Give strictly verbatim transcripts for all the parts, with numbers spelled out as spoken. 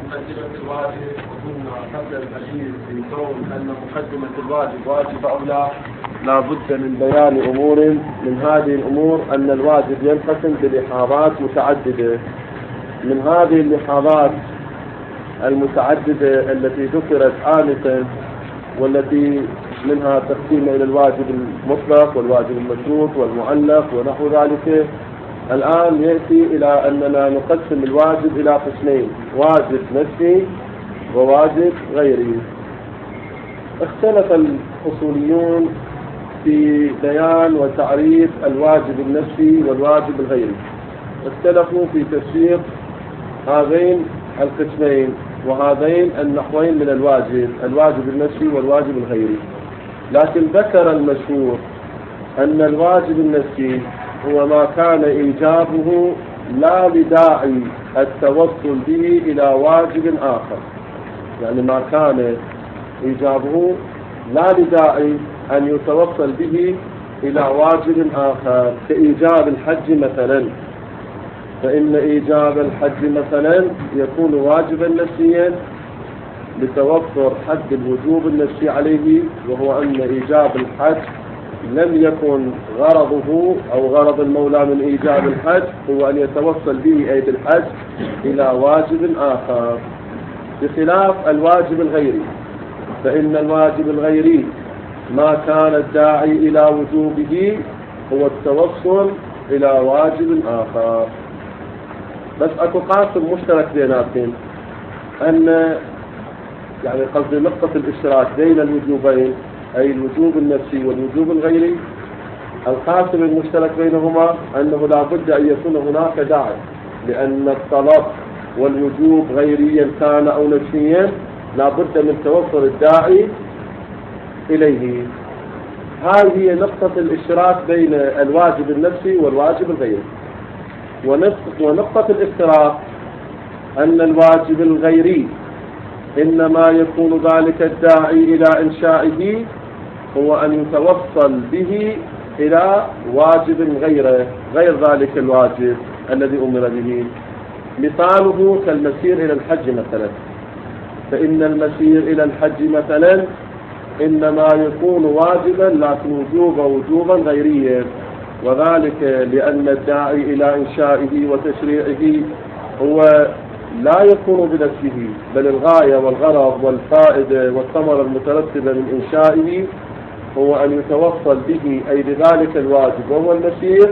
مقدمة الواجب، وقلنا قبل الحديث في كون أن مقدمة الواجب واجب أو لا، لا بد من بيان أمور. من هذه الأمور أن الواجب ينقسم بلحاظات متعددة. من هذه اللحاظات المتعددة التي ذكرت آنفا، والتي منها تقسيم إلى الواجب المطلق والواجب المشروط والمعلق ونحو ذلك، الآن يأتي إلى أننا نقسم الواجب إلى قسمين: واجب نفسي وواجب غيري. اختلف الأصوليون في بيان وتعريف الواجب النفسي والواجب الغيري، اختلفوا في تفسير هذين القسمين وهذين النحوين من الواجب، الواجب النفسي والواجب الغيري. لكن ذكر المشهور أن الواجب النفسي هو ما كان إيجابه لا لداعي التوصل به إلى واجب آخر، يعني ما كان إيجابه لا لداعي أن يتوصل به إلى واجب آخر، كإيجاب الحج مثلا، فإن إيجاب الحج مثلا يكون واجبا نفسيا لتوفر حد الوجوب النفسي عليه، وهو أن إيجاب الحج لم يكن غرضه أو غرض المولى من إيجاب الحج هو أن يتوصل به أي بالحج إلى واجب آخر، بخلاف الواجب الغيري. فإن الواجب الغيري ما كان الداعي إلى وجوبه هو التوصل إلى واجب آخر. بس أكو قاسم مشترك بيناتهم، أن يعني قصد نقطة الاشتراك بين الوجوبين، أي الوجوب النفسي والوجوب الغيري، القاسم المشترك بينهما أنه لا بد أن يكون هناك داعي، لأن الطلب والوجوب غيريا كان أو نفسيا لا بد من توفر الداعي إليه. هذه هي نقطة الاشتراك بين الواجب النفسي والواجب الغيري. ونقطة الافتراق أن الواجب الغيري إنما يكون ذلك الداعي إلى إنشائه هو أن يتوصل به إلى واجب غيره غير ذلك الواجب الذي أمر به. مثاله كالمسير إلى الحج مثلا، فإن المسير إلى الحج مثلا إنما يكون واجبا لكن وجوبا وجوبا غيريا، وذلك لأن الداعي إلى إنشائه وتشريعه هو لا يكون بنفسه، بل الغاية والغرض والفائدة والثمرة المترتبة من إنشائه هو أن يتوصل به أي بذلك الواجب وهو المسير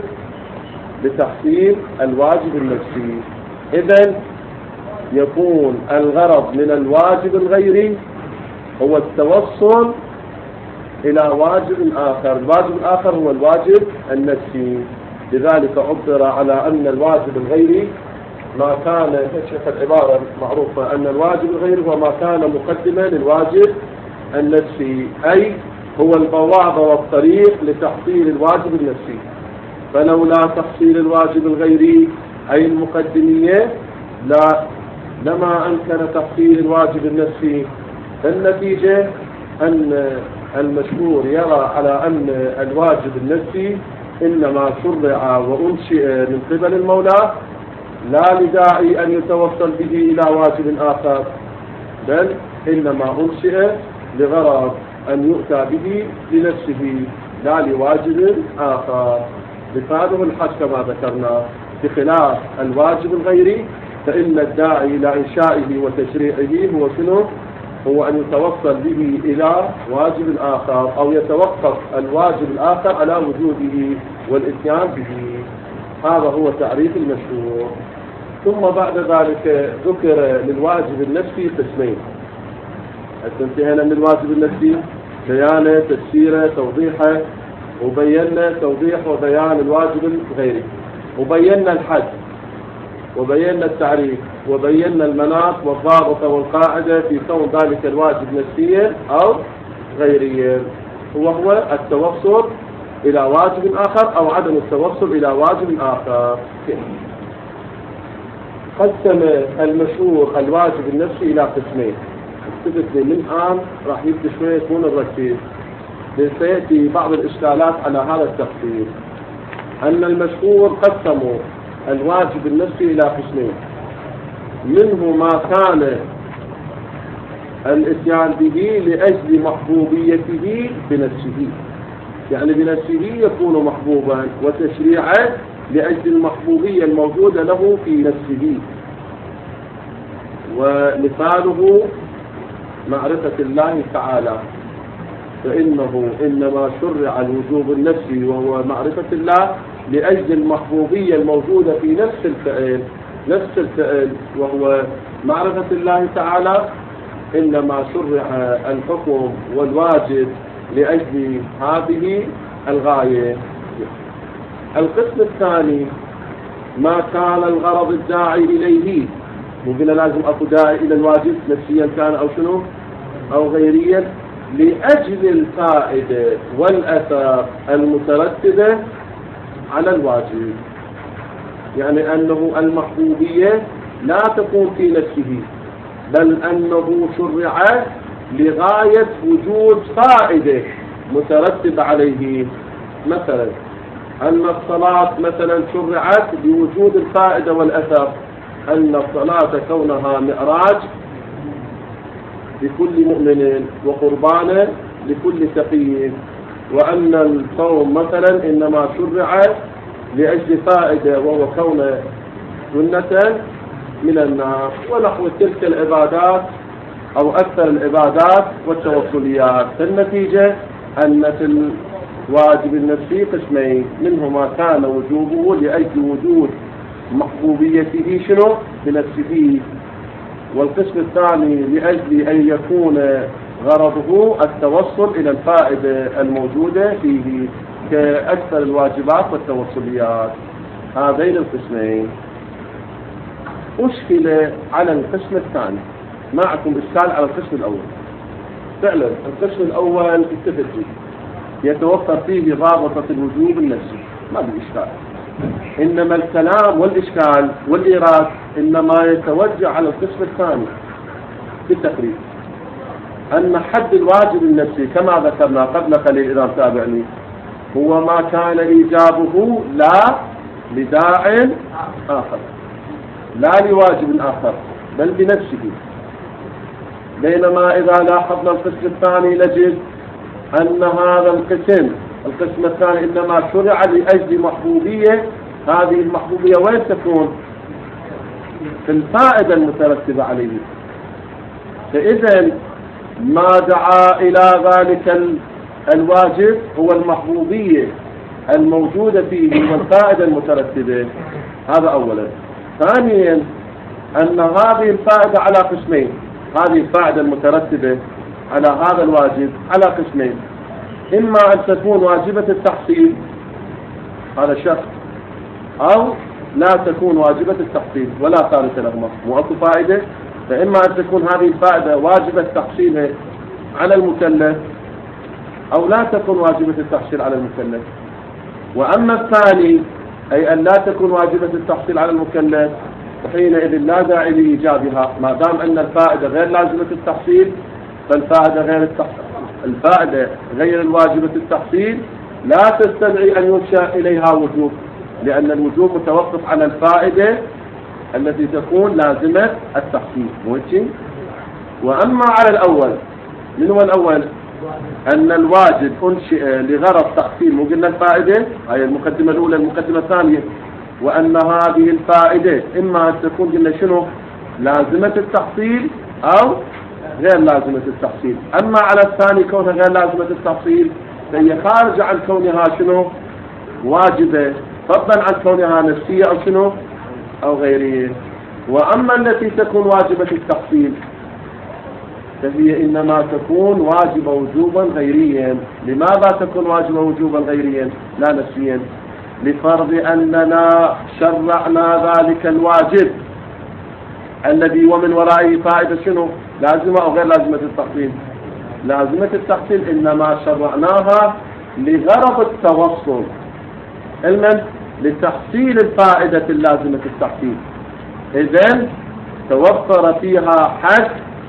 لتحصيل الواجب النفسي. إذن يكون الغرض من الواجب الغيري هو التوصل إلى واجب آخر. الواجب الآخر هو الواجب النفسي، لذلك عبر على أن الواجب الغيري ما كان، شوف العبارة معروفة، أن الواجب الغيري هو ما كان مقدما للواجب النفسي، أي هو البوابة والطريق لتحصيل الواجب النفسي. فلولا تحصيل الواجب الغيري أي المقدمية لا لما أمكن تحصيل الواجب النفسي. فالنتيجة أن المشهور يرى على أن الواجب النفسي إنما شرع وأنشئ من قبل المولى لا لداعي أن يتوصل به إلى واجب آخر، بل إنما أنشئ لغرض أن يؤتى به لنفسه لا لواجب آخر. مثاله الحج كما ذكرنا، بخلاف الواجب الغيري فإن الداعي إلى إنشائه وتشريعه هو شنو؟ هو أن يتوصل به إلى واجب آخر، أو يتوقف الواجب الآخر على وجوده والإتيان به. هذا هو تعريف المشهور. ثم بعد ذلك ذكر للواجب النفسي قسمين. انتهينا من الواجب النفسي، بيانه، تفسيره، توضيحه، وبينا توضيح وبيان الواجب الغيري، وبينا الحد، وبينا التعريف، وبينا المناط والضابطة والقاعدة في كون ذلك الواجب نفسيا أو غيريا، وهو التوصل إلى واجب آخر أو عدم التوصل إلى واجب آخر. قسم المشهور الواجب النفسي إلى قسمين. استفدت من الآن راح يبدأ شوية يكون الركيز، سيأتي بعض الإشكالات على هذا التقسيم. أن المشهور قسموا الواجب النفسي إلى قسمين: منه ما كان الاتيان به لأجل محبوبيته بنفسه، يعني بنفسه يكون محبوبا، وتشريعه لأجل المحبوبية الموجودة له في نفسه. ومثاله معرفة الله تعالى، فإنه إنما شرع الوجوب النفسي وهو معرفة الله لأجل المحبوبية الموجودة في نفس الفعل نفس الفعل وهو معرفة الله تعالى. إنما شرع الحكم والواجب لأجل هذه الغاية. القسم الثاني ما كان الغرض الداعي إليه، وقلنا لازم أكو داعي إلى الواجب نفسيا كان أو شنو أو غيريا، لأجل الفائدة والأثر المترتبة على الواجب، يعني أنه المحبوبية لا تكون في نفسه، بل أنه شرع لغاية وجود فائدة مترتبة عليه. مثلا أن الصلاة مثلا شرعت بوجود الفائدة والأثر، أن الصلاة كونها معراج لكل مؤمن وقربانا لكل تقي، وأن الصوم مثلا إنما شرع لأجل فائدة وهو كونه جنة من النار، ونحو تلك العبادات أو أكثر العبادات والتوصليات. فالنتيجة أن في الواجب النفسي قسمين، منه ما كان وجوبه لأجل وجود محبوبيته شنو بنفسه، والقسم الثاني لأجل أن يكون غرضه التوصل إلى الفائدة الموجودة فيه كأكثر الواجبات والتوصليات. هذين القسمين. أشكل على القسم الثاني، معكم إشكال على القسم الأول. فعلا القسم الأول اتفق فيه، يتوفر فيه ضابطة الوجوب النفسي، ما في إشكال. إنما الكلام والإشكال والإيراد إنما يتوجه على القسم الثاني بالتقريب، أن حد الواجب النفسي كما ذكرنا قبل قليل إذا تابعني هو ما كان إيجابه لا لداع آخر، لا لواجب آخر، بل بنفسه. بينما إذا لاحظنا القسم الثاني نجد أن هذا القسم القسم الثاني إنما شرع لأجل محبوبية، هذه المحبوبية وين تكون؟ في الفائدة المترتبة عليه. فإذا ما دعا إلى ذلك الواجب هو المحبوبية الموجودة فيه والفائدة المترتبة. هذا أولا. ثانيا أن هذه الفائدة على قسمين، هذه الفائدة المترتبة على هذا الواجب على قسمين، إما أن تكون واجبة التحصيل، هذا شخص، أو لا تكون واجبة التحصيل ولا ثالث لهما، مو أكو فائدة، فإما أن تكون هذه الفائدة واجبة تحصيلها على المكلف أو لا تكون واجبة التحصيل على المكلف. وأما الثاني أي أن لا تكون واجبة التحصيل على المكلف، فحينئذ لا داعي لإيجابها، ما دام أن الفائدة غير لازمة التحصيل، فالفائدة غير التحصيل الفائدة غير الواجبة التحصيل لا تستدعي أن ينشأ إليها وجوب، لأن الوجوب متوقف على الفائدة التي تكون لازمة التحصيل. وأما على الأول، من هو الأول؟ أن الواجب أنشئ لغرض تحصيل، مو قلنا الفائدة هي المقدمة الأولى. المقدمة الثانية وأن هذه الفائدة إما أن تكون قلنا شنو لازمة التحصيل أو غير لازمة التحصيل. أما على الثاني كونها غير لازمة التحصيل فهي خارجة عن كونها شنو واجبة، فضلا عن كونها نفسية أو شنو أو غيرية. وأما التي تكون واجبة التحصيل فهي إنما تكون واجبة وجوبا غيريا. لماذا تكون واجبة وجوبا غيريا لا نفسيا؟ لفرض أننا شرعنا ذلك الواجب الذي ومن ورائه فائدة شنو لازمة أو غير لازمة التحصيل. لازمة التحصيل إنما شرعناها لغرض التوصل، علما لتحصيل الفائدة اللازمة التحصيل. إذن توفر فيها حد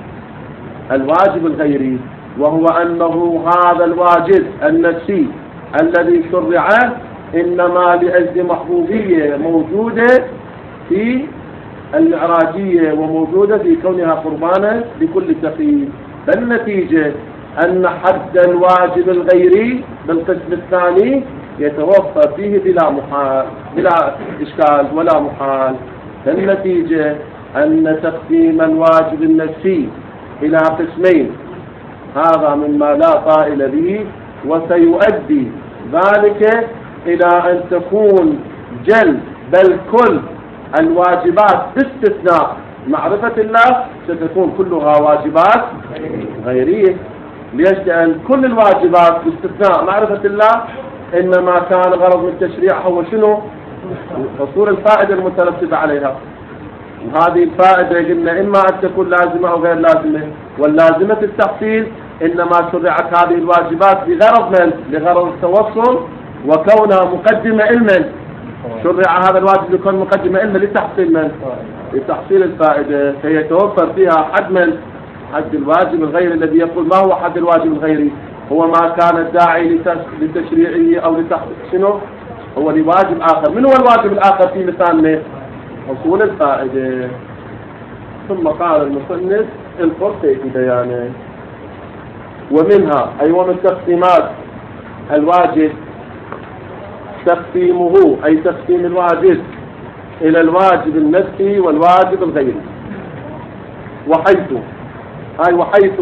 الواجب الغيري، وهو أنه هذا الواجب النفسي الذي شرع إنما لأجل محبوبية موجودة في المعراجية وموجودة في كونها قربانا لكل تقي. فالنتيجة أن حد الواجب الغيري بالقسم الثاني يتوفر فيه بلا محال بلا إشكال ولا محال. فالنتيجة أن تقسيم الواجب النفسي إلى قسمين هذا مما لا طائل به، وسيؤدي ذلك إلى أن تكون جل بل كل الواجبات باستثناء معرفة الله ستكون كلها واجبات غيرية. ليش؟ لأن كل الواجبات باستثناء معرفة الله إنما كان غرض من التشريع هو شنو؟ حصول الفائدة المترتبة عليها. وهذه الفائدة قلنا إما أن تكون لازمة أو غير لازمة، واللازمة التحصيل إنما شرعت هذه الواجبات بغرض من؟ لغرض التوصل، وكونها مقدمة علما شرع هذا الواجب يكون مقدمة علما لتحصيل من؟ لتحصيل الفائدة. فيتوفر فيها حد من؟ حد الواجب الغيري الذي يقول ما هو حد الواجب الغيري؟ هو ما كان الداعي لتشريعه أو لتحصيل شنو؟ هو لواجب آخر. من هو الواجب الآخر في مثالنا؟ حصول الفائدة. ثم قال المصنف الفرق في بيانه. ومنها أي ومن تقسيمات الواجب تقسيمه أي تقسيم الواجب إلى الواجب النفسي والواجب الغيري. وحيث أي وحيث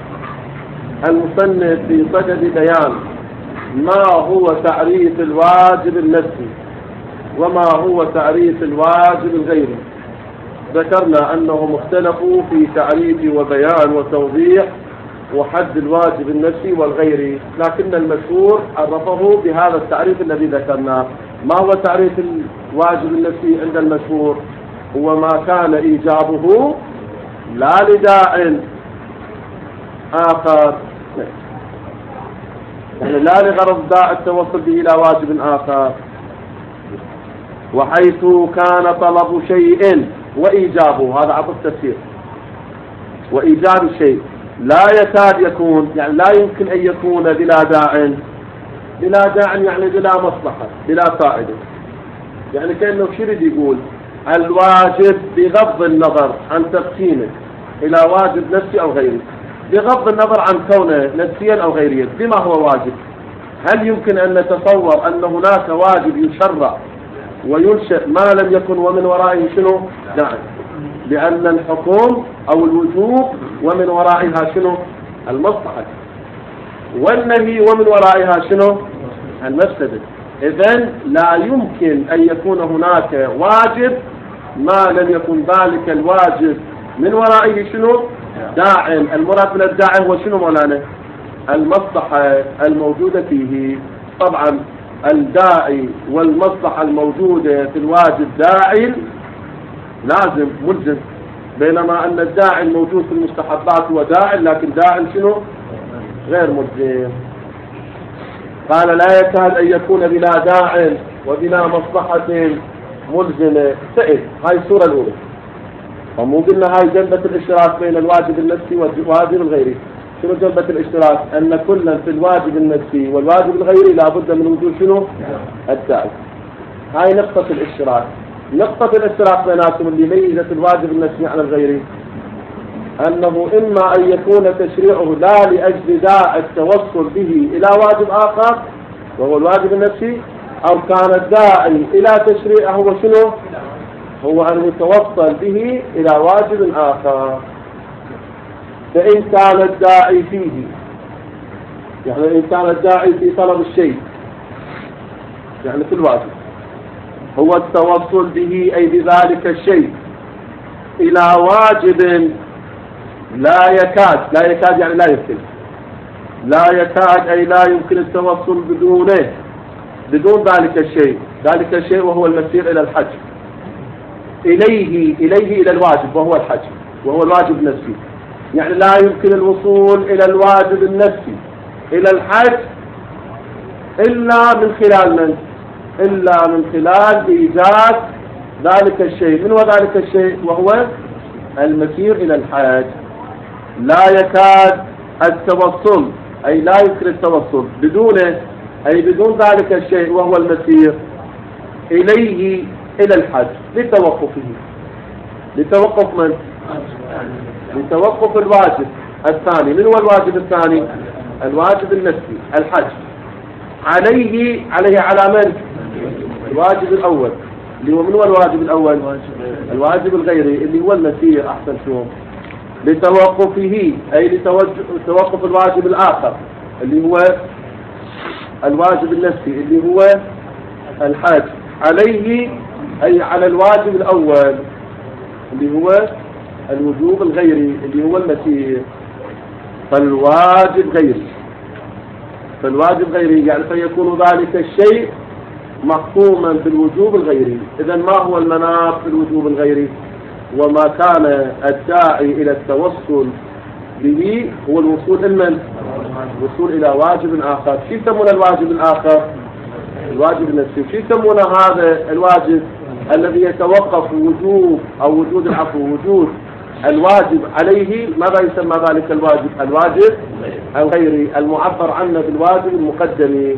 المصنف في صدد بيان ما هو تعريف الواجب النفسي وما هو تعريف الواجب الغيري، ذكرنا أنهم اختلفوا في تعريف وبيان وتوضيح وحد الواجب النفسي والغيري، لكن المشهور عرفه بهذا التعريف الذي ذكرناه. ما هو تعريف الواجب النفسي عند المشهور؟ هو ما كان إيجابه لا لداع آخر، يعني لا لغرض داع التوصل به إلى واجب آخر. وحيث كان طلب شيء وإيجابه، هذا عطف تفسير، وإيجاب الشيء لا يكاد يكون، يعني لا يمكن أن يكون بلا داع. بلا داع يعني بلا مصلحة بلا فائدة. يعني كأنه شرد يقول الواجب بغض النظر عن تقسيمه إلى واجب نفسي أو غيري، بغض النظر عن كونه نفسيا أو غيريا، بما هو واجب. هل يمكن أن نتصور أن هناك واجب يشرع وينشأ ما لم يكن ومن ورائه شنو؟ داع؟ لأن الحكم أو الوجوب ومن ورائها شنو؟ المصلحة، والنهي ومن ورائها شنو؟ المفسدة. إذن لا يمكن أن يكون هناك واجب ما لم يكن ذلك الواجب من ورائه شنو؟ داع. المراد من الداع هو شنو مولانا؟ المصلحة الموجودة فيه. طبعا الداعي والمصلحة الموجودة في الواجب داعي لازم ملزم، بينما أن الداعي الموجود في المستحبات هو داعي، لكن داعي شنو؟ غير ملزم. قال لا يكاد أن يكون بلا داع وبلا مصلحة ملزمة. سئل هاي الصورة الأولى، ومو قلنا هاي جنبة الاشتراك بين الواجب النفسي والواجب الغيري. شنو جنبة الاشتراك؟ أن كلا في الواجب النفسي والواجب الغيري لابد من وجود شنو؟ الداعي. هاي نقطة الاشتراك. نقطة الاشتراك بيناتهم اللي ميزت الواجب النفسي عن الغيري أنه إما أن يكون تشريعه لا لأجل داع التوصل به إلى واجب آخر وهو الواجب النفسي، أو كان الداعي إلى تشريعه هو شنو؟ هو أن يتوصل به إلى واجب آخر. فإن كان الداعي فيه، يعني إن كان الداعي في طلب الشيء يعني في الواجب هو التوصل به أي بذلك الشيء إلى واجب لا يكاد، لا يكاد يعني لا يمكن، لا يكاد أي لا يمكن التوصل بدونه، بدون ذلك الشيء. ذلك الشيء وهو المسير إلى الحج، إليه إليه إلى الواجب وهو الحج، وهو الواجب النفسي. يعني لا يمكن الوصول إلى الواجب النفسي إلى الحج إلا من خلال من؟ إلا من خلال إيجاد ذلك الشيء. من هو ذلك الشيء؟ وهو المسير إلى الحج. لا يكاد التوصل أي لا يمكن التوصل بدونه أي بدون ذلك الشيء وهو المسير إليه إلى الحج لتوقفه. لتوقف من؟ لتوقف الواجب الثاني. من هو الواجب الثاني؟ الواجب النفسي الحج. عليه عليه على من؟ الواجب الأول اللي هو من هو الواجب الأول؟ الواجب الغيري اللي هو المسير. أحسن شو لتوقفه أي لتوقف الواجب الآخر اللي هو الواجب النفسي اللي هو الحج. عليه أي على الواجب الأول اللي هو الوجوب الغيري اللي هو المسير. فالواجب غيري فالواجب غيري يعني فيكون ذلك الشيء محكوما بالوجوب الغيري. إذا ما هو المناط في الوجوب الغيري؟ وما كان الداعي إلى التوصل به هو الوصول إلى الوصول إلى واجب آخر. شو يسمونه الواجب الآخر؟ الواجب النفسي. شو يسمونه هذا الواجب الذي يتوقف وجوب أو وجود العفو وجود الواجب عليه؟ ماذا يسمى ذلك الواجب؟ الواجب الغيري المعبر عنه بالواجب المقدم.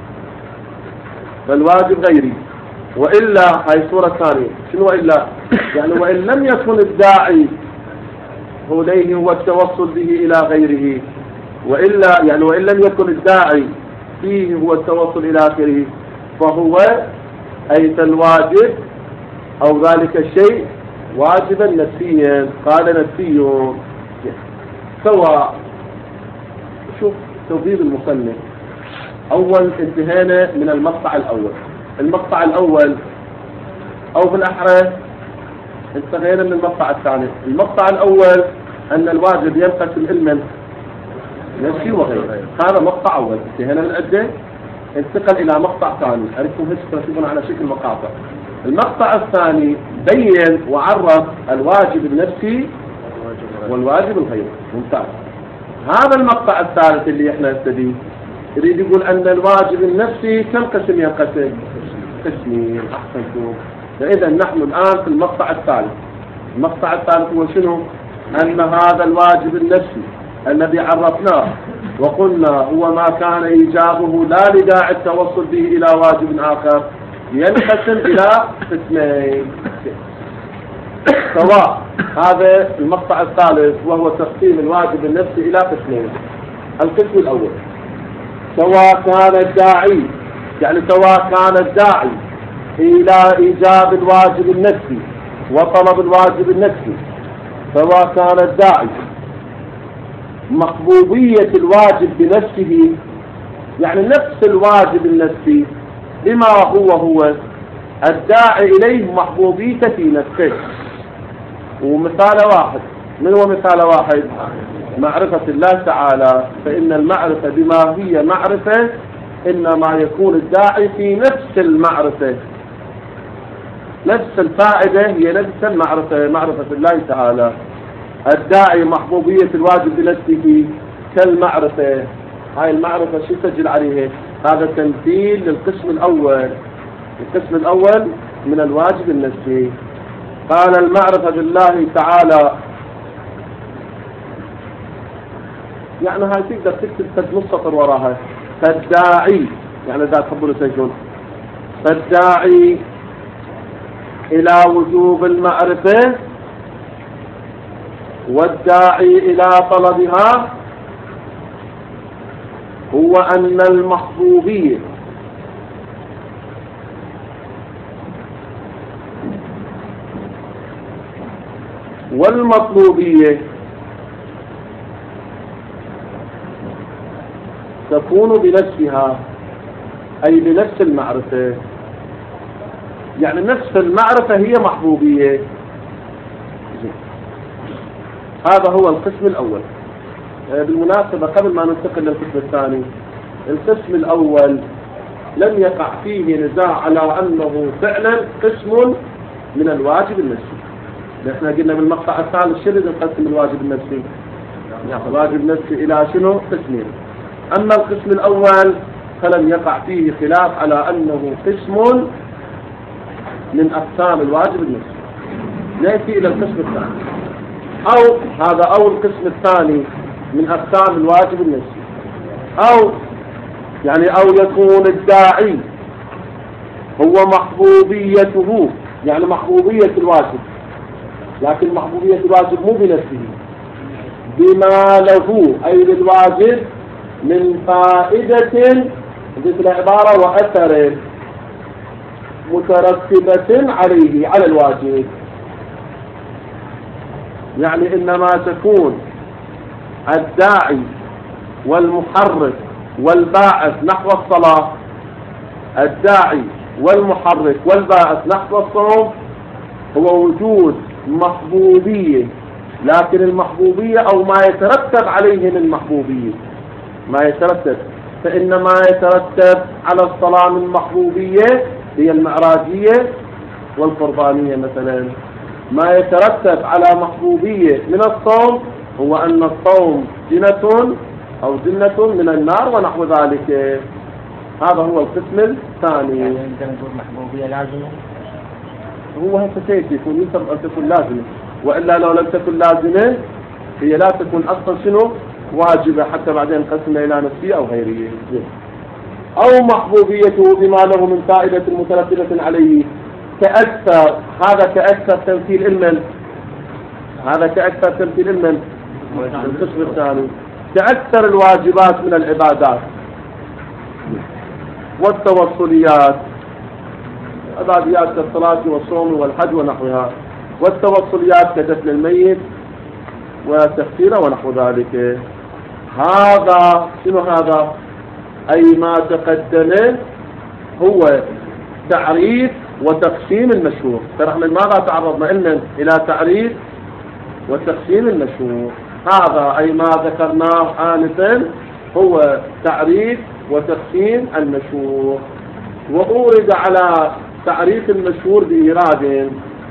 فالواجب غيري. وإلا هاي الصورة الثانية. شنو وإلا؟ يعني وإن لم يكن الداعي إليه هو التوصل به إلى غيره، وإلا يعني وإن لم يكن الداعي فيه هو التوصل إلى آخره، فهو أي الواجب أو ذلك الشيء واجبا نفسيا. قال نفسي سواء. شوف توضيح المصنف. أول انتهينا من المقطع الأول. المقطع الأول أو بالأحرى انتهينا من المقطع الثاني. المقطع الأول أن الواجب ينقسم علما نفسي وغيره. هذا مقطع أول انتهينا من عده. انتقل إلى مقطع ثاني. أريكم هيك ترتبون على شكل مقاطع. المقطع الثاني بين وعرف الواجب النفسي والواجب الغيري. ممتاز. هذا المقطع الثالث اللي احنا نستديه يريد يقول أن الواجب النفسي كم قسم ينقسم؟ قسمين. أحسنتم. فإذا نحن الآن في المقطع الثالث. المقطع الثالث هو شنو؟ أن هذا الواجب النفسي الذي عرفناه وقلنا هو ما كان إيجابه لا لداعي التوصل به إلى واجب آخر ينقسم إلى قسمين. سواء هذا المقطع الثالث وهو تقسيم الواجب النفسي إلى قسمين. القسم الأول سواء كان الداعي يعني سواء كان الداعي إلى إيجاب الواجب النفسي وطلب الواجب النفسي، سواء كان الداعي محبوبية الواجب بنفسه يعني نفس الواجب النفسي لما هو هو الداعي إليه محبوبيته في نفسه. ومثال واحد. من هو مثال واحد؟ معرفة الله تعالى. فإن المعرفة بما هي معرفة إنما يكون الداعي في نفس المعرفة. نفس الفائدة هي نفس المعرفة معرفة الله تعالى. الداعي محبوبية الواجب بنفسه كالمعرفة. هاي المعرفة شو تسجل عليه؟ هذا تمثيل للقسم الأول. القسم الأول من الواجب النفسي. قال المعرفة بالله تعالى يعني هاي تقدر تكتب قد نص سطر وراها. فالداعي يعني ذا تقبل سجون. فالداعي إلى وجوب المعرفة والداعي إلى طلبها هو أن المحبوبية والمطلوبية تكون بنفسها أي بنفس المعرفة. يعني نفس المعرفة هي محبوبية. هذا هو القسم الأول. بالمناسبة قبل ما ننتقل للقسم الثاني، القسم الأول لم يقع فيه نزاع على أنه فعلا قسم من الواجب النفسي. نحن قلنا بالمقطع الثالث شرد نقسم الواجب النفسي. الواجب النفسي إلى شنو؟ قسمين. أما القسم الأول فلم يقع فيه خلاف على أنه قسم من أقسام الواجب النفسي. نأتي إلى القسم الثاني أو هذا أو القسم الثاني من أقسام الواجب النفسي. أو يعني أو يكون الداعي هو محبوبيته يعني محبوبية الواجب لكن محبوبية الواجب مو بنفسه، بما له أي للواجب من فائدة مثل عبارة وأثر مترتبة عليه على الواجب. يعني إنما تكون الداعي والمحرك والباعث نحو الصلاة، الداعي والمحرك والباعث نحو الصوم هو وجود محبوبية، لكن المحبوبية أو ما يترتب عليه من محبوبية، ما يترتب، فإن ما يترتب على الصلاة من محبوبية هي المعراجية والقربانية مثلا. ما يترتب على محبوبية من الصوم هو أن الصوم جنة أو جنة من النار ونحو ذلك. هذا هو القسم الثاني. يعني عندنا نقول محبوبية لازمة، هو هسه يكون ينصب أن تكون لازمة، وإلا لو لم تكن لازمة هي لا تكون أصلا شنو واجبة، حتى بعدين نقسمها إلى نفسية أو غيرية. أو محبوبيته بما له من فائدة مترتبة عليه كأكثر. هذا كأكثر تمثيل المن، هذا كأكثر تمثيل المن القسم الثاني، كأكثر الواجبات من العبادات والتوصليات، عباديات كالصلاة والصوم والحج ونحوها، والتوصليات كدفن الميت وتفسيره ونحو ذلك. هذا شنو هذا؟ أي ما تقدم هو تعريف وتقسيم المشهور. ترى ماذا تعرضنا إلنا إلى تعريف وتقسيم المشهور. هذا أي ما ذكرناه آنفا هو تعريف وتقسيم المشهور. وأورد على تعريف المشهور بإيراد،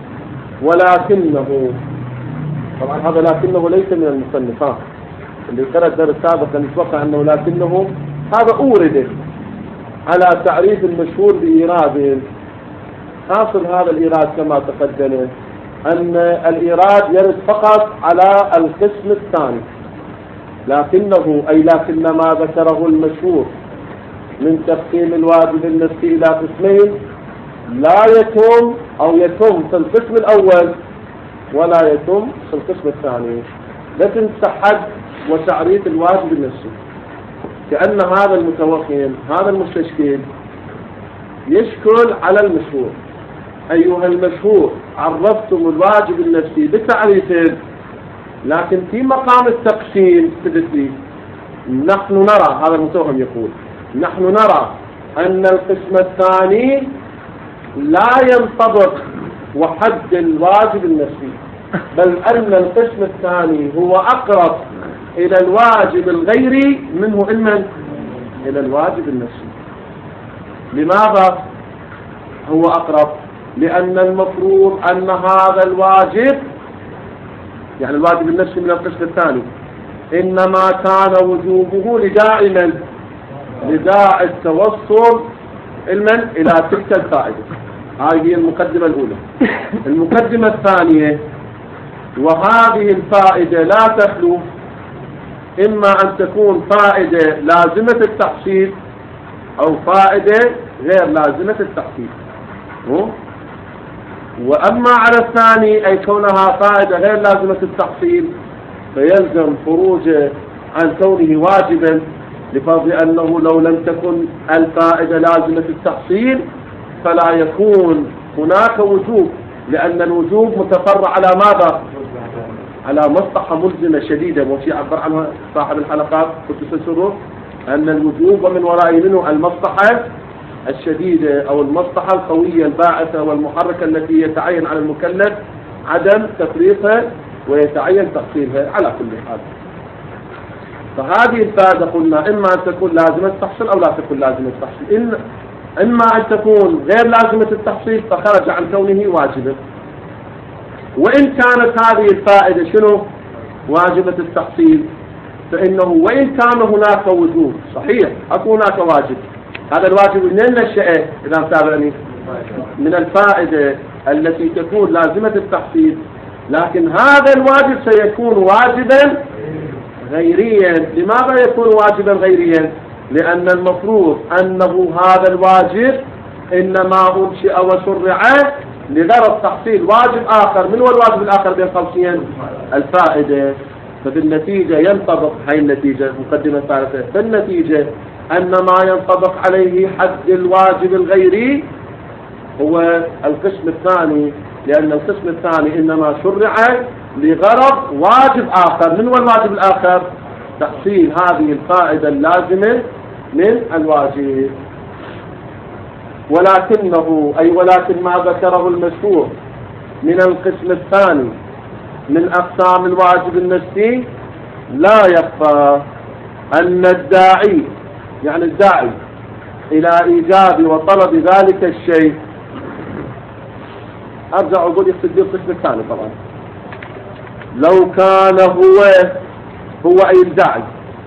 ولكنه طبعا هذا لكنه ليس من المصنفات اللي قرأ الدرس السابق نتوقع أنه لكنه هذا أورد على تعريف المشهور بإيراد. حاصل هذا الإيراد كما تقدم أن الإيراد يرد فقط على القسم الثاني، لكنه أي لكن ما ذكره المشهور من تقسيم الواجب النفسي إلى قسمين لا يتم أو يتم في القسم الأول ولا يتم في القسم الثاني. لكن تحد وتعريف الواجب النفسي كأن هذا المتوهم هذا المستشكل يشكل على المشهور. أيها المشهور عرفتم الواجب النفسي بتعريفين، لكن في مقام التقسيم تدري نحن نرى، هذا المتوهم يقول نحن نرى أن القسم الثاني لا ينطبق وحد الواجب النفسي، بل أن القسم الثاني هو أقرب إلى الواجب الغيري منه علما إلى الواجب النفسي. لماذا هو أقرب؟ لأن المفروض أن هذا الواجب يعني الواجب النفسي من القسم الثاني إنما كان وجوبه لداعي من؟ لداعي التوصل علما إلى تلك الفائدة. هذه هي المقدمة الأولى. المقدمة الثانية، وهذه الفائدة لا تخلو إما أن تكون فائدة لازمة التحصيل أو فائدة غير لازمة التحصيل. وأما على الثاني أي كونها فائدة غير لازمة التحصيل فيلزم خروجه عن كونه واجبا، لفرض أنه لو لم تكن الفائدة لازمة التحصيل فلا يكون هناك وجوب، لأن الوجوب متفرع على ماذا؟ على مصلحة ملزمة شديدة، وشي عبر عنها صاحب الحلقات كنت تسره أن الوجوب ومن وراء منه المصلحة الشديدة أو المصلحة القوية الباعثة والمحركة التي يتعين على المكلف عدم تفريطها ويتعين تقصيرها على كل حال. فهذه الفائدة قلنا إما أن تكون لازمة التحصيل أو لا تكون لازمة التحصيل. إن إما أن تكون غير لازمة التحصيل فخرج عن كونه واجبا، وإن كانت هذه الفائدة شنو واجبة التحصيل فإنه وإن كان هناك وجوب صحيح أكون هناك واجب، هذا الواجب منين نشأه إذا متابعني؟ من الفائدة التي تكون لازمة التحصيل، لكن هذا الواجب سيكون واجبا غيريا. لماذا يكون واجبا غيريا؟ لأن المفروض أنه هذا الواجب إنما أنشئ وشرع لغرض تحصيل واجب آخر. من هو الواجب الآخر بين قوسين؟ الفائدة. فبالنتيجة ينطبق هاي النتيجة المقدمة الثالثة، فالنتيجة أن ما ينطبق عليه حد الواجب الغيري هو القسم الثاني، لأن القسم الثاني إنما شرع لغرض واجب آخر. من هو الواجب الآخر؟ تحصيل هذه الفائدة اللازمة من الواجب. ولكنه أي ولكن ما ذكره المشروع من القسم الثاني من أقسام الواجب النفسي لا يخفى أن الداعي يعني الداعي إلى إيجاب وطلب ذلك الشيء، أرجع أقول يقصد القسم الثاني طبعا، لو كان هو هو أي الداعي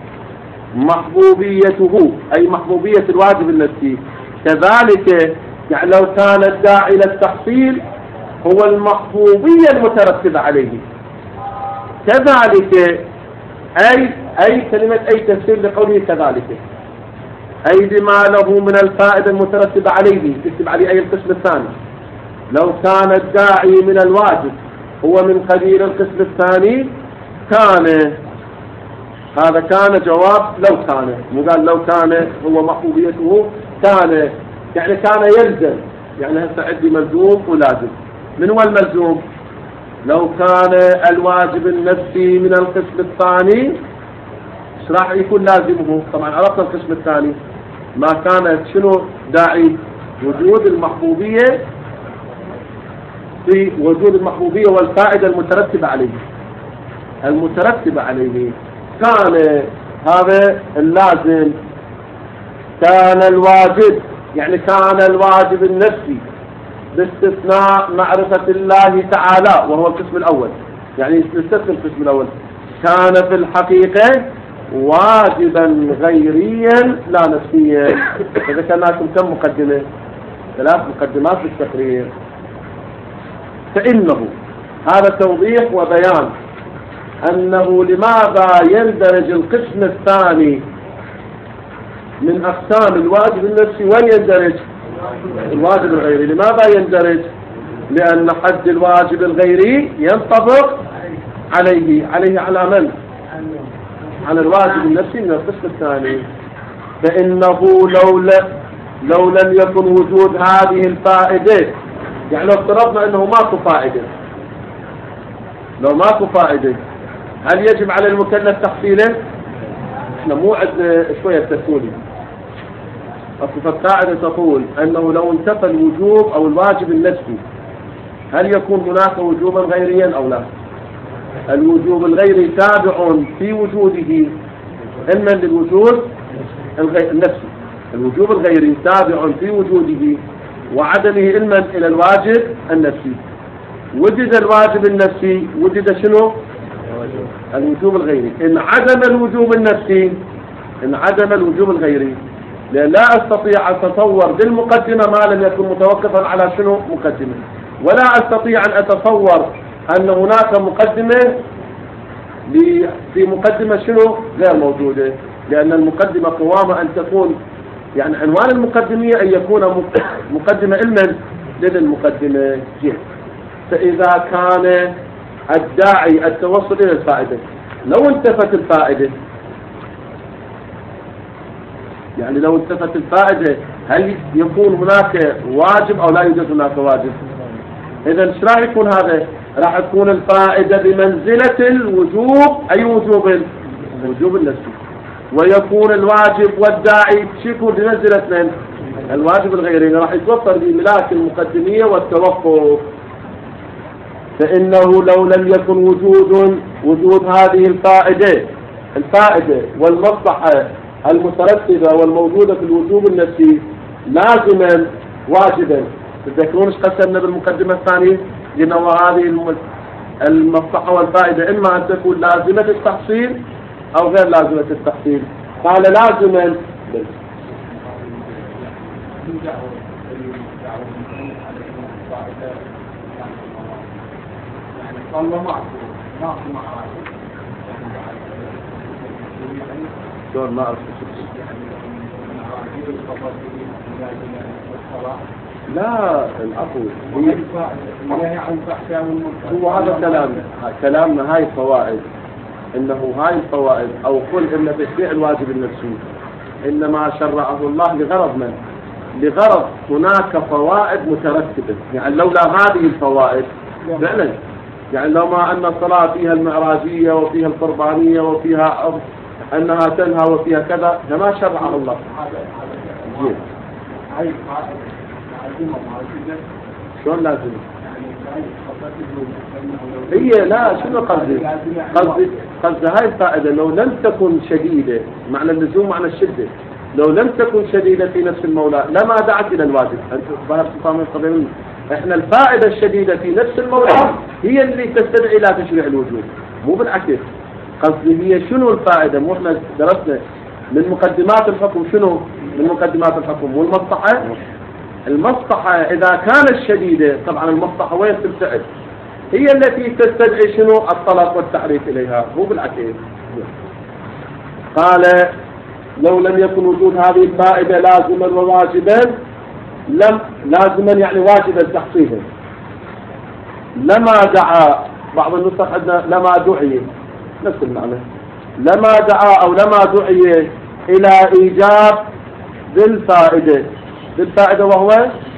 محبوبيته أي محبوبية الواجب النفسي كذلك، يعني لو كان الداعي للتحصيل هو المحبوبية المترتبة عليه كذلك، أي أي كلمة أي تفسير لقوله كذلك، أي بما له من الفائدة المترتبة عليه، تكتب عليه أي القسم الثاني. لو كان الداعي من الواجب هو من قبيل القسم الثاني كان، هذا كان جواب لو كان، مو قال لو كان هو محبوبيته كان، يعني كان يلزم، يعني هسه عندي ملزوم ولازم. من هو الملزوم؟ لو كان الواجب النفسي من القسم الثاني ايش راح يكون لازمه؟ طبعا عرفنا القسم الثاني ما كانت شنو داعي وجود المحبوبية، في وجود المحبوبية والفائدة المترتبة عليه المترتبة عليه كان هذا اللازم. كان الواجب يعني كان الواجب النفسي باستثناء معرفة الله تعالى وهو القسم الأول، يعني نستثني القسم الأول، كان في الحقيقة واجبا غيريا لا نفسيا. فذكرنا لكم كم مقدمة؟ ثلاث مقدمات للتقرير. فإنه هذا توضيح وبيان أنه لماذا يندرج القسم الثاني من أقسام الواجب النفسي وين يندرج؟ الواجب الغيري. لماذا يندرج؟ لأن حد الواجب الغيري ينطبق عليه عليه على من؟ على الواجب النفسي من القسم الثاني. فإنه لو لو لم يكن وجود هذه الفائدة، يعني لو افترضنا أنه ماكو فائدة، لو ماكو فائدة هل يجب على المكلف تحصيله؟ احنا مو عندنا شوية تسولي. أصل القاعدة تقول أنه لو انتفى الوجوب أو الواجب النفسي هل يكون هناك وجوبا غيريا أو لا؟ الوجوب الغيري تابع في وجوده علما للوجود النفسي، الوجوب الغيري تابع في وجوده وعدمه علما إلى الواجب النفسي. وجد الواجب النفسي وجد شنو؟ الوجوب الغيري. إن عدم الوجوب النفسي إن عدم الوجوب الغيري، لأن لا أستطيع أن أتصور بالمقدمة ما لم يكن متوقفا على شنو مقدمة، ولا أستطيع أن أتصور أن هناك مقدمة في مقدمة شنو غير موجودة، لأن المقدمة قوامة أن تكون، يعني عنوان المقدمية أن يكون مقدمة علما للمقدمة جهة. فإذا كان الداعي التوصل إلى الفائدة، لو انتفت الفائدة، يعني لو انتفت الفائدة هل يكون هناك واجب أو لا يوجد هناك واجب؟ إذا ايش راح يكون هذا؟ راح تكون الفائدة بمنزلة الوجوب. أي وجوب؟ الوجوب النفسي. ويكون الواجب والداعي يكون بمنزلة من؟ الواجب الغيري. راح يتوفر بملاك المقدمية والتوقف. فإنه لو لم يكن وجود وجود هذه الفائدة الفائدة والمصلحة المترتبة والموجودة في الوجوب النفسي لازما واجبا. تذكرون ايش قسمنا بالمقدمة الثانية؟ قلنا وهذه المصلحة والفائدة إما أن تكون لازمة التحصيل أو غير لازمة التحصيل. قال لازما والله ما ما ما شلون ما أعرف؟ لا العفو هي الفاعل يعني عن فحشاء والمنكر. هو هذا كلام كلامنا، هاي الفوائد انه هاي الفوائد او قل ان تشريع الواجب النفسي انما شرعه الله لغرض من؟ لغرض هناك فوائد مترتبة، يعني لولا هذه الفوائد فعلا، يعني لو ما ان الصلاة فيها المعراجية وفيها القربانية وفيها انها تنهى وفيها كذا لما شرعه الله. هاي هاي شلون لازم؟ هي لا شنو قصدي؟ قصدي قصدي هاي الفائدة لو لم تكن شديدة، معنى اللزوم معنى الشدة، لو لم تكن شديدة في نفس المولى لما دعت إلى الواجب. أنت ظهر من قبل إحنا الفائدة الشديدة في نفس المولى هي اللي تستدعي إلى تشريع الوجود، مو بالعكس. قصدي هي شنو الفائدة؟ مو إحنا درسنا من مقدمات الحكم، شنو من مقدمات الحكم؟ والمصلحة. المصلحة إذا كانت شديدة طبعا المصلحة وين تبتعد؟ هي التي تستدعي شنو؟ الطلب والتعريف إليها، مو بالعكس. قال لو لم يكن وجود هذه الفائدة لازما وواجبا، لم لازما يعني واجبا تحصيلا، لما دعا، بعض النسخ عندنا لما دعي نفس المعنى، لما دعا أو لما دعي إلى إيجاب ذي الفائدة، ذي الفائدة وهو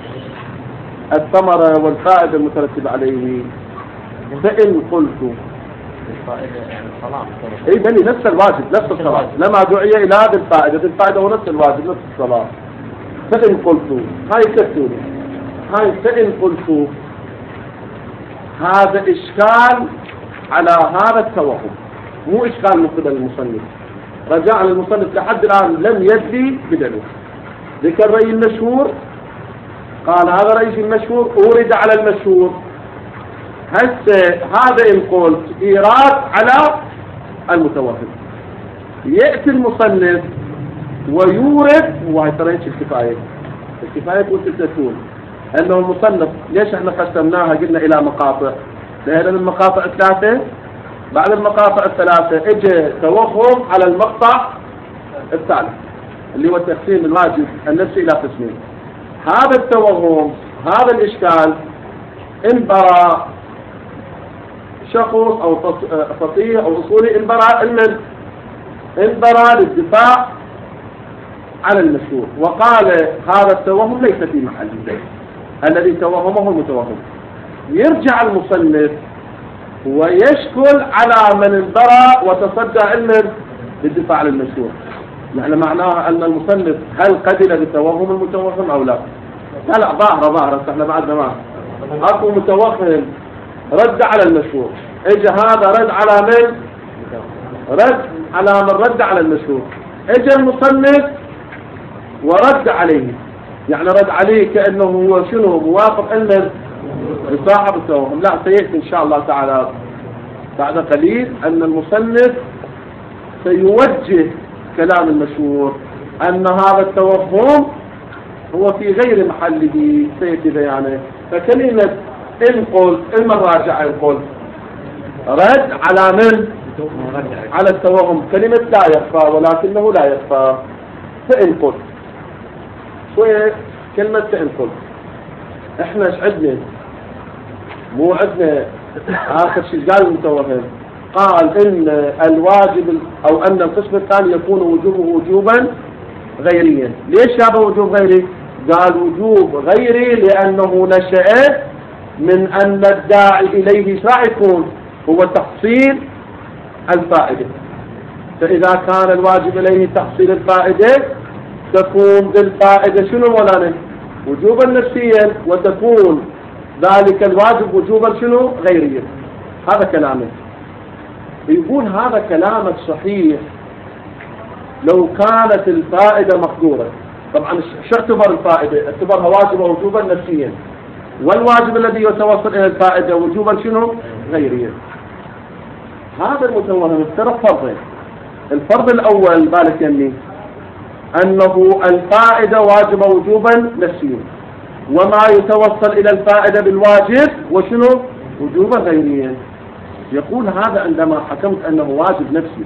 الثمرة والفائدة المترتبة عليه. فإن قلت اي بني نفس الواجب نفس الصلاة، لما دعي إلى هذه الفائدة، ذي الفائدة هو نفس الواجب نفس الصلاة. فإن قلت هاي كتير هاي فإن قلت هذا إشكال على هذا التوهم، مو إشكال من قبل المصنف. رجع المصنف لحد الآن لم يدري بدله. ذكر رأي المشهور، قال هذا رأي المشهور أورد على المشهور. هسه هذا إن قلت إيراد على المتوهم، يأتي المصنف ويورد، وهي ترى ايش الكفاية؟ الكفاية تقول أنه المصنف ليش احنا قسمناها قلنا إلى مقاطع؟ لأن المقاطع ثلاثة، بعد المقاطع الثلاثة اجى توهم على المقطع الثالث اللي هو تقسيم الواجب النفسي إلى قسمين. هذا التوهم هذا الإشكال انبرى شخص أو فقيه أو أصولي انبرى المن انبرى للدفاع على المشهور، وقال هذا التوهم ليس في محله، الذي توهمه المتوهم. يرجع المصنف ويشكل على من انبرى وتصدى علما للدفاع عن المشهور. يعني معناها أن المصنف هل قبل بتوهم المتوهم أو لا؟ لا لا ظاهرة ظاهرة احنا بعدنا ما أكو متوهم رد على المشهور، اجى هذا رد على من؟ رد على من رد على المشهور. اجى المصنف ورد عليه، يعني رد عليه كأنه هو شنو موافق علما لصاحب التوهم. لا، سيأتي إن شاء الله تعالى بعد قليل أن المصنف سيوجه كلام المشهور أن هذا التوهم هو في غير محله، سيأتي بيانه. فكلمة إن قلت إما الراجع إن قلت رد على من؟ على التوهم، كلمة لا يخفى ولكنه لا يخفى. فإن قلت شوية كلمة فإن قلت إحنا إيش عندنا؟ مو عندنا آخر شيء قال المتوهم، قال إن الواجب أو أن القسم الثاني يكون وجوبه وجوبا غيريا. ليش هذا وجوب غيري؟ قال وجوب غيري لأنه نشأ من أن الداعي إليه راح يكون هو تحصيل الفائدة، فإذا كان الواجب إليه تحصيل الفائدة تكون بالفائدة شنو مولانا؟ وجوبا نفسيا، وتكون ذلك الواجب وجوبا شنو؟ غيريا. هذا كلامه. يقول هذا كلامك صحيح لو كانت الفائدة مقدورة. طبعا شو اعتبر الفائدة؟ اعتبرها واجبة وجوبا نفسيا، والواجب الذي يتوصل إلى الفائدة وجوبا شنو؟ غيريا. هذا المتوهم افترض فرضين. الفرض الأول بالك يمي أنه الفائدة واجبة وجوبا نفسيا، وما يتوصل إلى الفائدة بالواجب وشنو؟ وجوبا غيريا. يقول هذا عندما حكمت أنه واجب نفسي،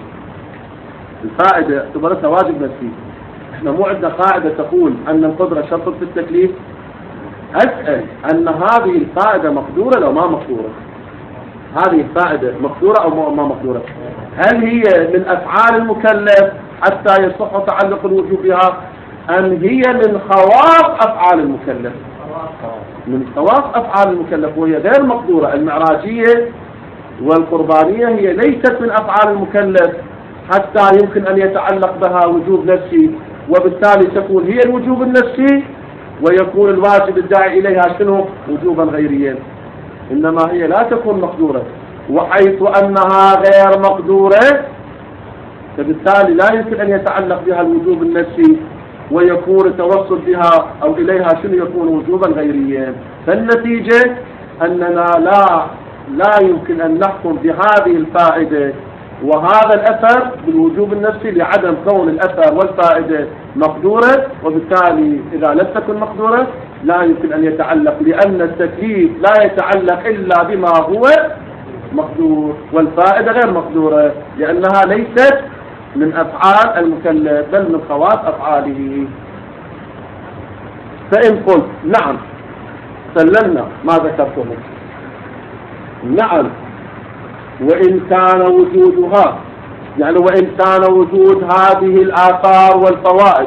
الفائدة اعتبرتها واجب نفسي. احنا مو عندنا قاعدة تقول أن القدرة شرط في التكليف؟ أسأل أن هذه الفائدة مقدورة لو ما مقدورة؟ هذه الفائدة مقدورة أو ما مقدورة؟ هل هي من أفعال المكلف حتى يصح تعلق الوجوب بها، أم هي من خواص أفعال المكلف؟ من خواص أفعال المكلف، وهي غير مقدورة. المعراجية والقربانية هي ليست من أفعال المكلف حتى يمكن أن يتعلق بها وجوب نفسي، وبالتالي تكون هي الوجوب النفسي ويكون الواجب الداعي إليها شنو؟ وجوبا غيريا. إنما هي لا تكون مقدورة، وحيث أنها غير مقدورة فبالتالي لا يمكن أن يتعلق بها الوجوب النفسي ويكون التوصل بها أو إليها شنو؟ يكون وجوبا غيريا. فالنتيجة أننا لا لا يمكن أن نحكم بهذه الفائدة وهذا الأثر بالوجوب النفسي لعدم كون الأثر والفائدة مقدورة، وبالتالي إذا لم تكن مقدورة لا يمكن أن يتعلق، لأن التكليف لا يتعلق إلا بما هو مقدور، والفائدة غير مقدورة لأنها ليست من أفعال المكلف بل من خواص أفعاله. فإن قلت نعم سلمنا ما ذكرته، نعم وإن كان وجودها، يعني وإن كان وجود هذه الآثار والفوائد،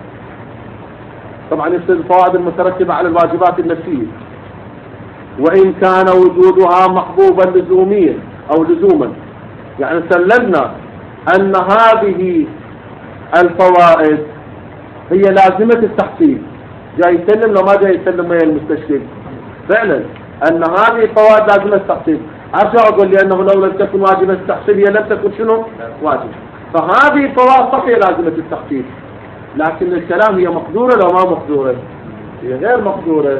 طبعا يصير الفوائد المترتبة على الواجبات النفسية، وإن كان وجودها محبوبا لزوميا أو لزوما، يعني سلمنا أن هذه الفوائد هي لازمة التحصيل. جاي يسلم لو ما جاي يسلم ويا المستشفى فعلا أن هذه الفوائد لازمة التحصيل. أرجع أقول لأنه لو لم تكن واجبة التحصيل هي لم تكن شنو؟ واجب. فهذه الفوائد صحيح لازمة التحصيل، لكن الكلام هي مقدورة لو ما مقدورة؟ هي غير مقدورة.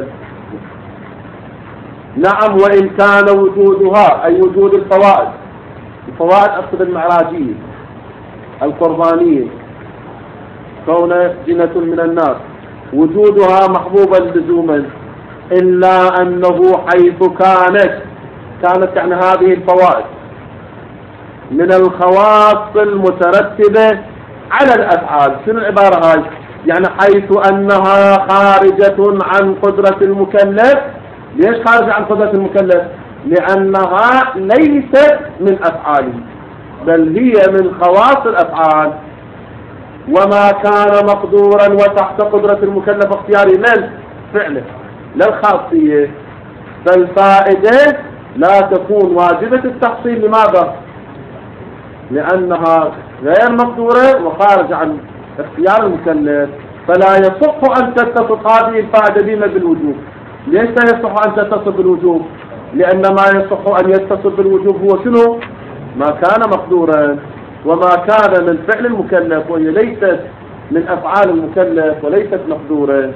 نعم وإن كان وجودها أي وجود الفوائد، الفوائد أقصد المعراجية القربانية كون جنة من الناس، وجودها محبوبا لزوما، إلا أنه حيث كانت كانت يعني هذه الفوائد من الخواص المترتبة على الأفعال. شنو العبارة هاي؟ يعني حيث أنها خارجة عن قدرة المكلف. ليش خارجة عن قدرة المكلف؟ لأنها ليست من أفعاله بل هي من خواص الأفعال، وما كان مقدورا وتحت قدرة المكلف اختياري من فعله لا الخاصية، فالفائدة لا تكون واجبة التحصيل. لماذا؟ لأنها غير مقدورة وخارج عن اختيار المكلف، فلا يصح أن تتصف هذه الفائدة بما بالوجوب. ليش لا يصح أن تتصف بالوجوب؟ لأن ما يصح أن يتصف بالوجوب هو شنو؟ ما كان مقدورا، وما كان من فعل المكلف وهي ليست من أفعال المكلف وليست مقدورة.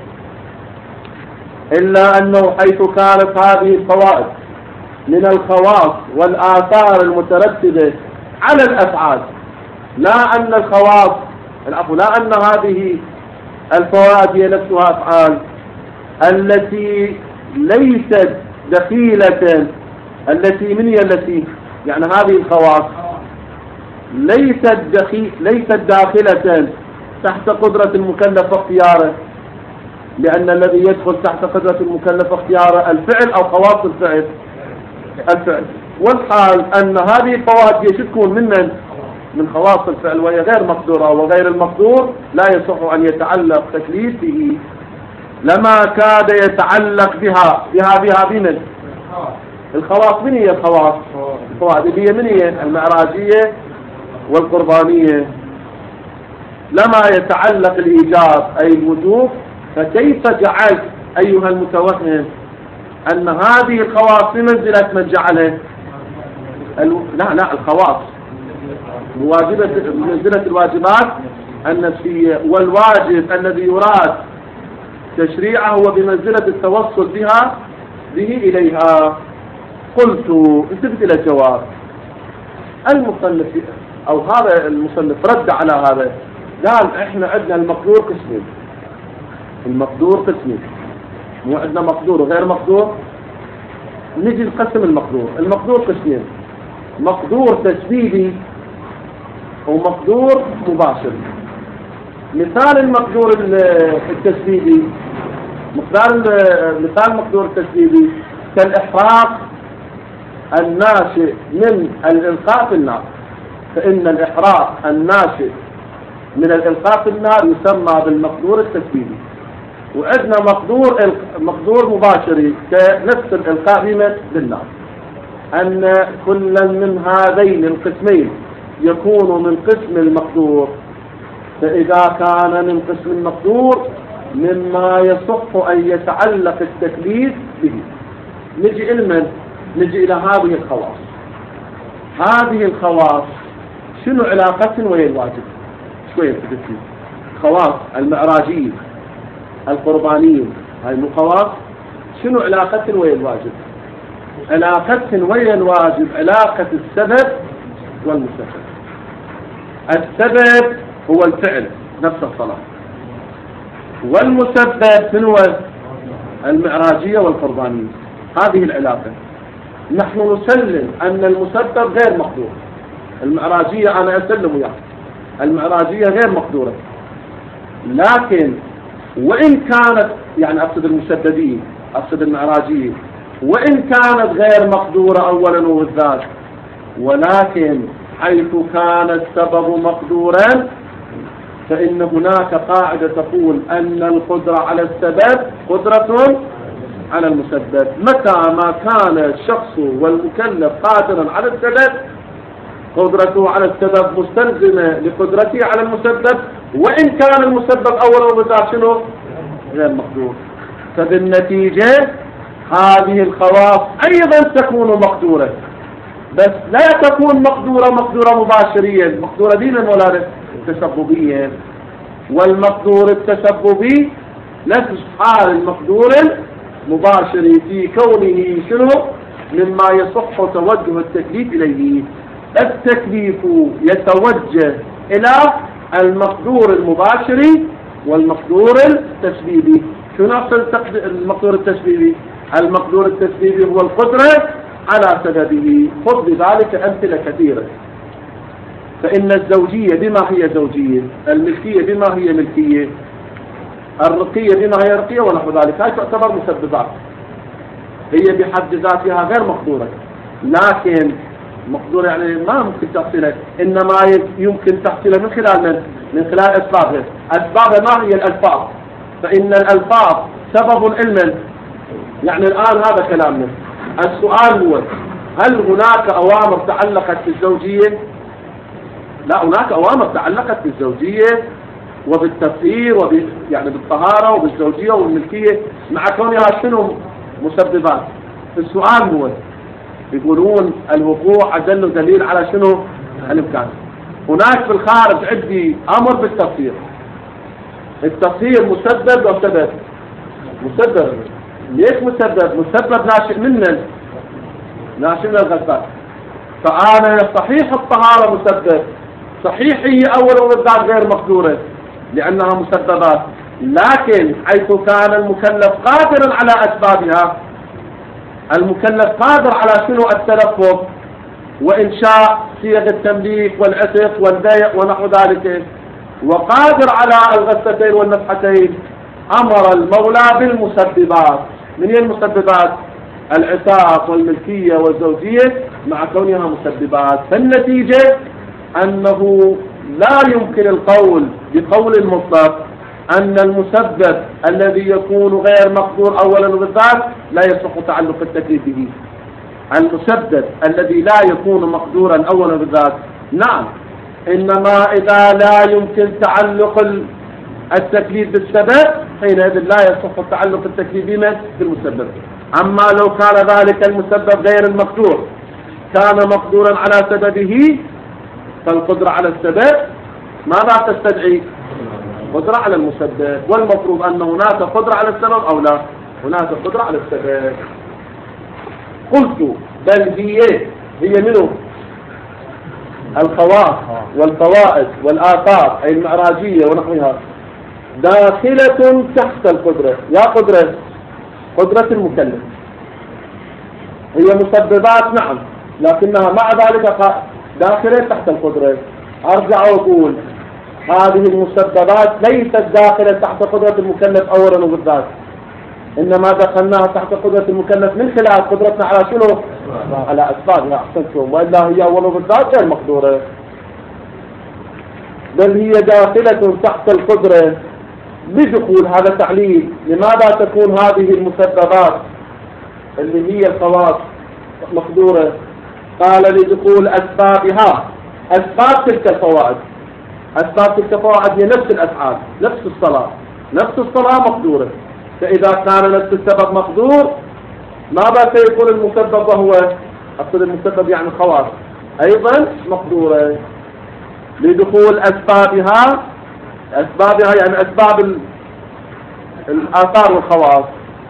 إلا أنه حيث كانت هذه الفوائد من الخواص والآثار المترتبة على الأفعال، لا أن الخواص العفو لا أن هذه الفوائد هي نفسها أفعال التي ليست دخيلة، التي من هي التي يعني هذه الخواص ليست دخيل ليست داخلة تحت قدرة المكلف اختياره، لأن الذي يدخل تحت قدرة المكلف اختياره الفعل أو خواص الفعل الفعل والحال أن هذه الفوائد هي تكون من من خواص الفعل وهي غير مقدورة، وغير المقدور لا يصح أن يتعلق تكليف به. لما كاد يتعلق بها بها بها بمن الخواص. من هي الخواص؟ الفوائد هي من هي المعراجية والقربانية. لما يتعلق الإيجاب أي الوجوب، فكيف جعلت أيها المتوهم أن هذه الخواص في منزلة من جعله الو... لا لا الخواص مواجبة منزلة الواجبات النفسية، والواجب الذي يراد تشريعه هو بمنزلة التوصل بها به إليها. قلت انتبه إلى الجواب. المصنف أو هذا المصنف رد على هذا، قال احنا عندنا المقدور قسمين. المقدور قسمين، مو عندنا مقدور وغير مقدور. نجي نقسم المقدور. المقدور قسمين، مقدور تسبيبي ومقدور مباشر. مثال المقدور التسبيبي مقدار مثال مقدور التسبيبي كالإحراق الناشئ من الإلقاء في النار، فإن الإحراق الناشئ من الإلقاء في النار يسمى بالمقدور التسبيبي. وعندنا مقدور مقدور مباشري كنفس الإلقاء بمن بالنار، أن كل من هذين القسمين يكون من قسم المقدور، فإذا كان من قسم المقدور مما يصح أن يتعلق التكليف به. نجي إلى نجي إلى هذه الخواص. هذه الخواص شنو علاقة ويا الواجب؟ شوية تدري خواص المعراجية القربانية هاي مو خواص، شنو علاقة ويا الواجب؟ علاقة ويا الواجب علاقة السبب والمسبب. السبب هو الفعل نفس الصلاة، والمسبب هو المعراجية والقربانية. هذه العلاقة نحن نسلم أن المسبب غير مقدور. المعراجية أنا أسلم وياه، المعراجية غير مقدورة، لكن وإن كانت يعني أقصد المسببية أقصد المعراجية وإن كانت غير مقدورة أولا وبالذات، ولكن حيث كان السبب مقدورا فإن هناك قاعدة تقول أن القدرة على السبب قدرة على المسبب. متى ما كان الشخص والمكلف قادرا على السبب قدرته على السبب مستلزمة لقدرته على المسبب، وإن كان المسبب أولا وبالذات شنو غير مقدور. فبالنتيجة هذه الخواص أيضا تكون مقدورة، بس لا تكون مقدورة مقدورة مباشريا، مقدورة دينا ولا تسببيا. والمقدور التسببي نفس حال المقدور المباشري في كونه شنو مما يصح توجه التكليف إليه. التكليف يتوجه إلى المقدور المباشري والمقدور التسبيبي. شو نفس المقدور التسبيبي؟ المقدور التسبيبي هو القدرة على سببه. خذ بذلك أمثلة كثيرة. فإن الزوجية بما هي زوجية، الملكية بما هي ملكية، الرقية بما هي رقية ونحو ذلك، هاي تعتبر مسببات هي بحد ذاتها غير مقدورة، لكن مقدورة يعني ما ممكن تحصيلها، إنما يمكن تحصيلها من خلال من؟ من خلال أسبابها. أسبابها ما هي الألفاظ؟ فإن الألفاظ سبب علما. يعني الآن هذا كلامنا. السؤال هو هل هناك أوامر تعلقت بالزوجية؟ لا، هناك أوامر تعلقت بالزوجية وبالتطهير وب يعني بالطهارة وبالزوجية والملكية مع كونها شنو مسببات. السؤال هو يقولون الوقوع أدل دليل على شنو الإمكان. هناك في الخارج عندي أمر بالتطهير. التطهير مسبب وسبب. مسبب. ليش مسبب؟ مسبب ناشئ منن، ناشئ من الغسال. فأنا صحيح الطهارة مسبب، صحيح هي أولا وبالذات غير مقدورة لأنها مسببات، لكن حيث كان المكلف قادرا على أسبابها، المكلف قادر على شنو التلفظ وإنشاء صيغ التمليك والعتق والبيع ونحو ذلك، وقادر على الغسلتين والنفحتين، أمر المولى بالمسببات. من هي المسببات؟ العتاق والملكية والزوجية مع كونها مسببات. فالنتيجة أنه لا يمكن القول بقول المطلق أن المسبب الذي يكون غير مقدور أولا وبالذات لا يصح تعلق التكليف به. المسبب الذي لا يكون مقدورا أولا وبالذات نعم، إنما إذا لا يمكن تعلق التكليف بالسبب حينئذ لا يصح تعلق التكليف بالمسبب. أما لو كان ذلك المسبب غير المقدور كان مقدورا على سببه، فالقدرة على السبب ماذا تستدعي؟ قدرة على المسبب. والمفروض أن هناك قدرة على السبب أو لا؟ هناك قدرة على السبب. قلت بل هي هي منه الخواص والفوائد والآثار أي المعراجية ونحوها داخلة تحت القدرة. يا قدرة قدرة المكلف هي مسببات نعم، لكنها مع ذلك داخلة تحت القدرة. أرجع وأقول هذه المسببات ليست داخلة تحت قدرة المكلف أولا وبالذات، إنما دخلناها تحت قدرة المكلف من خلال قدرتنا على شنو؟ على أسبابها. أحسنتم. وإلا هي أول بالذات غير مقدورة، بل هي داخلة تحت القدرة بدخول. هذا تعليل لماذا تكون هذه المسببات اللي هي الخواص مقدورة. قال لدخول أسبابها، أسباب تلك الفوائد، أسباب تلك الفوائد هي نفس الأفعال، نفس الصلاة، نفس الصلاة مقدورة. فإذا كان نفس السبب مقدور ماذا سيكون المسبب؟ وهو أقصد المسبب يعني الخواص أيضا مقدورة. لدخول أسبابها، أسبابها يعني أسباب الآثار والخواص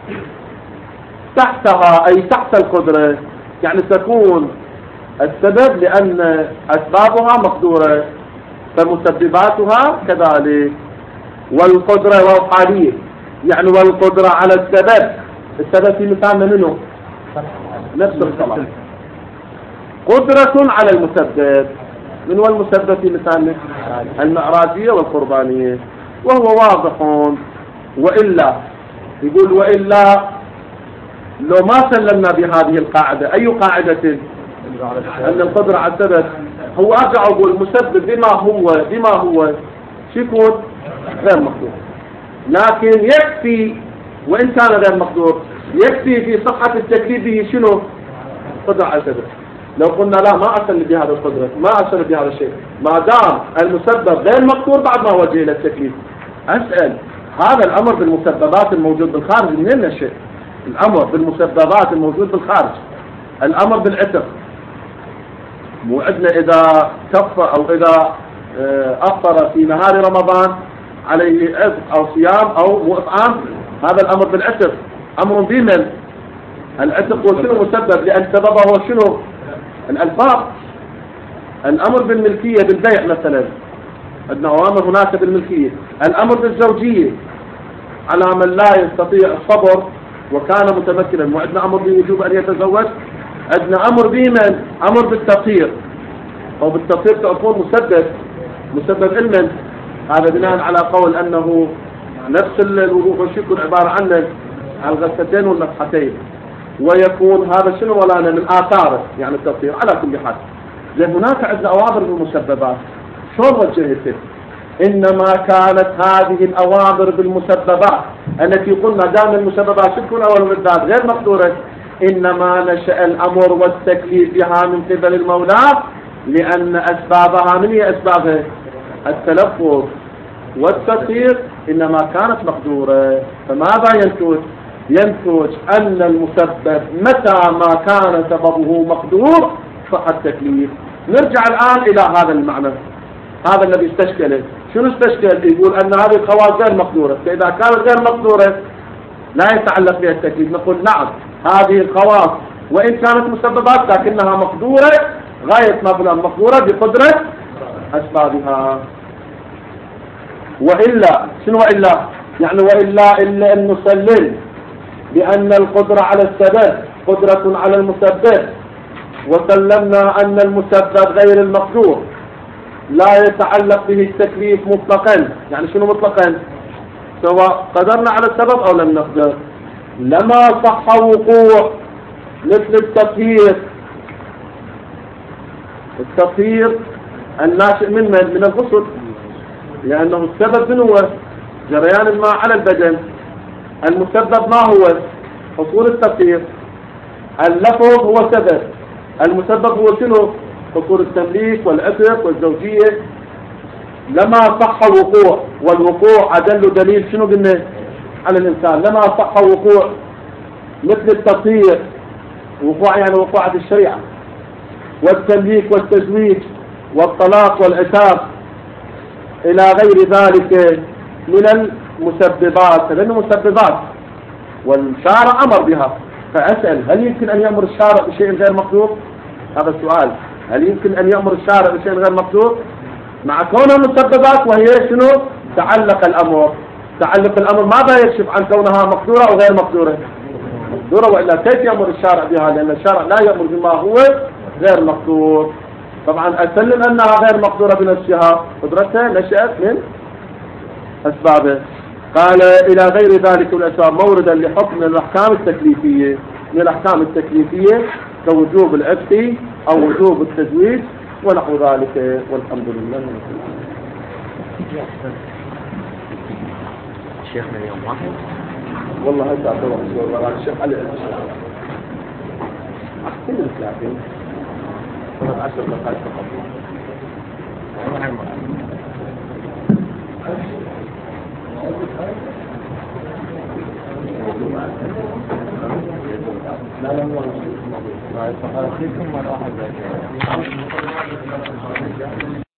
تحتها أي تحت القدرة، يعني تكون السبب لأن أسبابها مقدورة فمسبباتها كذلك. والقدرة والحالية يعني والقدرة على السبب، السبب في مثالنا منه نفس الصلاة. قدرة على المسبب، من هو المسبب في مثالنا؟ المعراجية والقربانية. وهو واضح. وإلا يقول وإلا لو ما سلمنا بهذه القاعدة، أي قاعدة؟ أن القدرة على السبب هو أرجع أقول المسبب بما هو بما هو شو يكون؟ غير مقدور. لكن يكفي وإن كان غير مقدور يكفي في صحة التكليف به شنو؟ قدرة على السبب. لو قلنا لا ما أسلم بهذا القدرة، ما أسلم بهذا الشيء، ما دام المسبب غير مقدور بعد ما وجه إلى التكليف. أسأل هذا الأمر بالمسببات الموجود بالخارج منين الشيء؟ الأمر بالمسببات الموجود بالخارج، الأمر بالعتق. مو عندنا إذا كف أو إذا أفطر في نهار رمضان عليه عتق أو صيام أو مو إطعام، هذا الأمر بالعتق أمر بمن؟ العتق هو شنو مسبب؟ لأن سببه هو شنو؟ الألفاظ. الأمر بالملكية بالبيع مثلا، عندنا أوامر هناك بالملكية. الأمر بالزوجية على من لا يستطيع الصبر وكان متمكنا، وعندنا أمر بوجوب أن يتزوج. عندنا أمر بمن؟ أمر بالتطهير، أو بالتطهير تكون مسبب مسبب علما. هذا بناء على قول أنه نفس الوضوء والشكر عبارة عن الغسلتين والمسحتين، ويكون هذا شنو ولا من آثاره يعني التطهير. على كل حال زين هناك عندنا أوامر بالمسببات. شلون وجهت؟ إنما كانت هذه الأوامر بالمسببات التي قلنا دام المسببات تكون أول بالذات غير مقدورة، إنما نشأ الأمر والتكليف بها من قبل المولى لأن أسبابها من هي أسبابها؟ التلفظ والتطهير إنما كانت مقدورة. فماذا ينتج؟ ينتج أن المسبب متى ما كان سببه مقدور صح التكليف. نرجع الآن إلى هذا المعنى، هذا الذي استشكله. شنو استشكل؟ يقول أن هذه الخواص غير مقدورة، فإذا كانت غير مقدورة لا يتعلق بها التكليف. نقول نعم هذه الخواص وإن كانت مسببات لكنها مقدورة غاية ما بلا مقدورة بقدرة أسبابها. وإلا شنو وإلا؟ يعني وإلا إلا أن نسلم بأن القدرة على السبب قدرة على المسبب، وسلمنا أن المسبب غير المقدور لا يتعلق به التكليف مطلقا. يعني شنو مطلقا؟ سواء قدرنا على السبب أو لم نقدر، لما صح وقوع مثل التطهير. التطهير الناشئ من من, من الغسل، لأنه السبب من هو؟ جريان الماء على البدن. المسبب ما هو؟ حصول التطهير. اللفظ هو سبب، المسبب هو شنو؟ حصول التمليك والعتق والزوجية. لما صح الوقوع، والوقوع أدل دليل شنو قلنا على الإنسان. لما صح الوقوع مثل التطهير، وقوع يعني وقوعة الشريعة، والتمليك والتزويج والطلاق والعتاب إلى غير ذلك من المسببات، لأنه مسببات والشارع أمر بها. فأسأل هل يمكن أن يأمر الشارع بشيء غير مقدور؟ هذا السؤال. هل يمكن أن يأمر الشارع بشيء غير مقدور؟ مع كونها مسببات وهي شنو؟ تعلق الأمر. تعلق الأمر ماذا يكشف عن كونها مقدورة أو غير مقدورة؟ مقدورة. وإلا كيف يأمر الشارع بها؟ لأن الشارع لا يأمر بما هو غير مقدور. طبعا أسلم أنها غير مقدورة بنفسها، قدرتها نشأت من أسبابه. قال إلى غير ذلك من الأسباب موردا لحكم من الأحكام التكليفية، من الأحكام التكليفية كوجوب العتق أو وجوب التزويج ونحو ذلك، والحمد لله. شيخنا اليوم واحد والله هسه أعتبر والله الشيخ علي أحسن الثلاثين عشر دقائق فقط. لا لا هو لا يستحق فيكم ولا أحد.